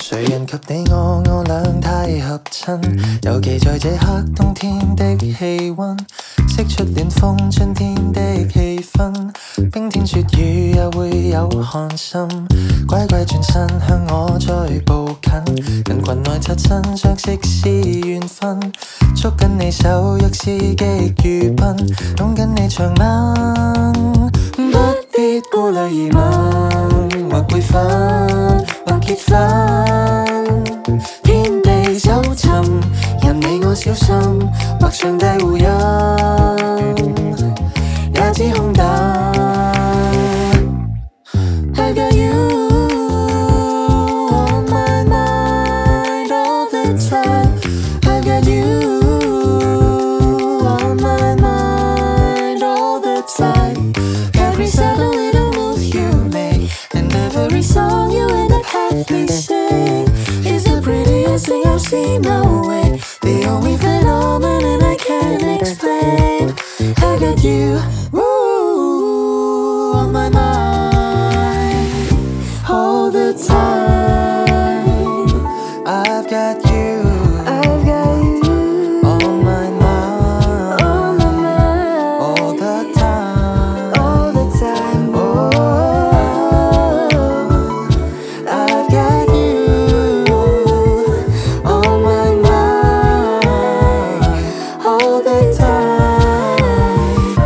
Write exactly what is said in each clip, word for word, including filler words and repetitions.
谁人及你我，我俩太合衬，尤其在这刻冬天的气温，释出暖风春天的气氛，冰天雪雨也會有寒心，乖乖轉身向我再步近，人群內擦身相識是緣分，捉緊你手若是極愚笨，擁緊你長吻，不必顧慮疑問，或會分或結婚，天地搜尋，任你我小心，或上帝護蔭，也知空等。I got you on my mind all the time. I got you on my mind all the time. Every subtle little move you make, and every song you end up happily sing, is the prettiest thing I've seen. No way, the only phenomenon I can't explain. I got you, ooh, on my mind all the time. I've got you, I've got you on my mind, on my mind all the time, all the time. Oh, I've got you on my mind all the time.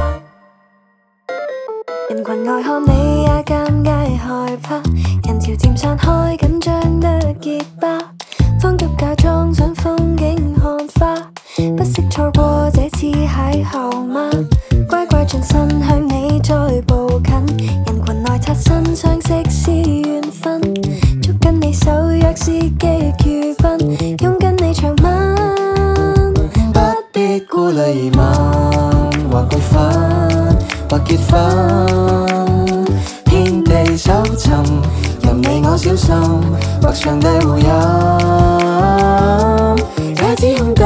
人群外看你也尷尬害怕，人潮漸散開，緊張得結巴，慌急假裝想風景看花，不惜錯過這次邂逅嗎？乖乖轉身向你再步近，人群內擦身相識是緣分，捉緊你手若是極愚笨，擁緊你長吻， 不必顧慮疑問，或結婚或結婚，天地搜尋，任你我小心，或上帝護蔭，也只空